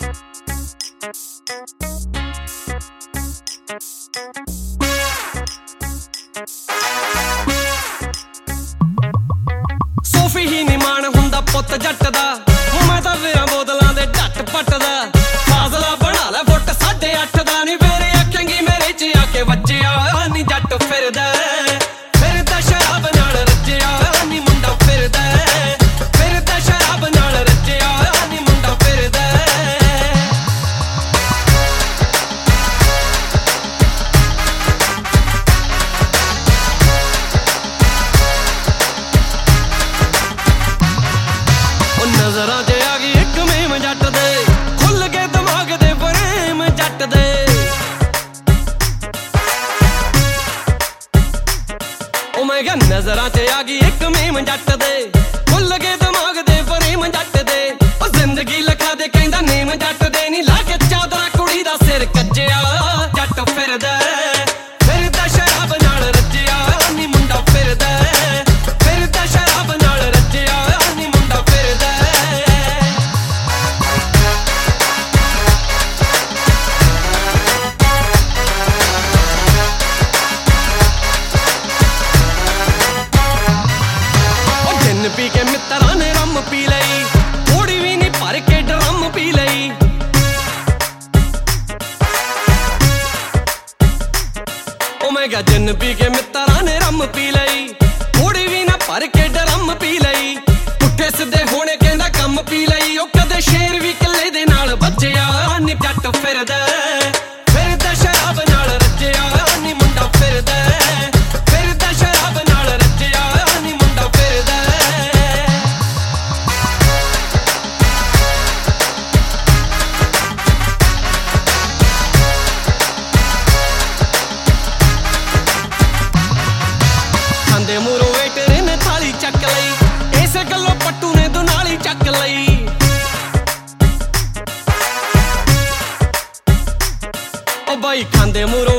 ਸੋਫੀ ਹੀ ਨੀ ਮਾਣ ਹੁੰਦਾ ਪੁੱਤ ਜੱਟ ਦਾ, ਮੈਂ ਤਾਂ ਵੇਰਾਂ ਬੋਤਲਾਂ ਦੇ ਢੱਟ ਪੱਟ ਦਾ। ਫਾਜ਼ਲਾ ਬਣਾ ਲੈ ਫੁੱਟ 8.5 ਦਾ, ਨੀ ਮੇਰੇ ਆਖੇਂਗੀ ਮੇਰੇ ਚ ਆ ਕੇ ਵੱਜਿਆ ਨੀ ਜੱਟ ਫਿਰਦਾ ਫਿਰਦਾ ਸ਼ਰਾਬ ਨਾਲ ਰੱਜਿਆ ਨੀ ਮੁੰਡਾ ਫਿਰਦਾ ਫਿਰਦਾ ਸ਼ਰਾਬ ਨਾਲ ਰੱਜਿਆ ਨੀ ਮੁੰਡਾ ਫਿਰਦਾ। ਉਹ ਨਜ਼ਰਾਂ 'ਚ ਆ ਗਈ ਇੱਕ ਮੇਮ ਜੱਟ ਦੇ, ਖੁੱਲ ਕੇ ਦਿਮਾਗ ਦੇ ਫਰੇਮ ਜੱਟ ਦੇ। ਉਹ ਮੈਂ ਕਿਹਾ ਨਜ਼ਰਾਂ 'ਚ ਆ ਗਈ ਇੱਕ ਮੇਮ ਜੱਟ ਦੇ, ਖੁੱਲ ਕੇ ਦਿਮਾਗ ਦੇ ਫਰੇਮ ਜੱਟ ਦੇ। ਉਹ ਜ਼ਿੰਦਗੀ ਲਿਖਾ ਦੇ ਕਹਿੰਦਾ ਨੇਮ ਜੱਟ ਦੇ, ਨੀ ਲਾ ਕੇ ਚਾਦਰਾ ਕੁੜੀ ਦਾ ਸਿਰ ਕੱਜਿਆ ਜੱਟ ਫਿਰਦਾ ਫਿਰਦਾ ਸ਼ਰਾਬ ਨਾਲ ਰੱਜਿਆ ਨੀ ਮੁੰਡਾ ਫਿਰਦਾ ਫਿਰਦਾ ਸ਼ਰਾਬ ਨਾਲ ਰੱਜਿਆ ਨੀ ਮੁੰਡਾ ਫਿਰਦਾ। ਉਹ ਜਿੰਨ ਪੀ ਕੇ ਮਿੱਤਰਾਂ ਨੇ ਰੰਮ ਪੀ ਲਈ, ਥੋੜੀ ਵੀ ਨੀ ਭਰ ਕੇ ਡਰਮ ਪੀ ਲਈ। ਉਹ ਮੈਂ ਕਿਹਾ ਜਿੰਨ ਪੀ ਕੇ ਮਿੱਤਰਾਂ ਨੇ ਰੰਮ ਪੀ ਲਈ, ਥੋੜੀ ਵੀ ਨਾ ਭਰ ਕੇ ਡਰਮ ਪੀ ਲਈ। ਪੁੱਠੇ ਸਿੱਧੇ ਹੋਣੇ ਕਹਿੰਦਾ ਕੰਮ ਪੀ ਲਈ, ਉਹ ਕਦੇ ਸ਼ੇਰ ਵੀ ਕਿੱਲੇ ਦੇ ਨਾਲ ਵੱਜਿਆ ਨੀ ਜੱਟ ਫਿਰਦਾ ਫਿਰਦਾ ਸ਼ਰਾਬ ਨਾਲ ਰੱਜਿਆ ਨੀ ਮੁੰਡਾ ਫਿਰਦਾ ਫਿਰਦਾ ਸ਼ਰਾਬ ਨਾਲ ਰੱਜਿਆ ਨੀ ਮੁੰਡਾ ਫਿਰਦਾ। ਖਾਂਦੇ ਮੂਹਰੋਂ ਵੇਟਰ ਨੇ ਥਾਲੀ ਚੱਕ ਲਈ, ਇਸੇ ਗੱਲੋਂ ਪੱਟੂ ਨੇ ਦੁਨਾਲੀ ਚੱਕ ਲਈ। ਉਹ ਬਾਈ ਖਾਂਦੇ ਮੂਹਰੋਂ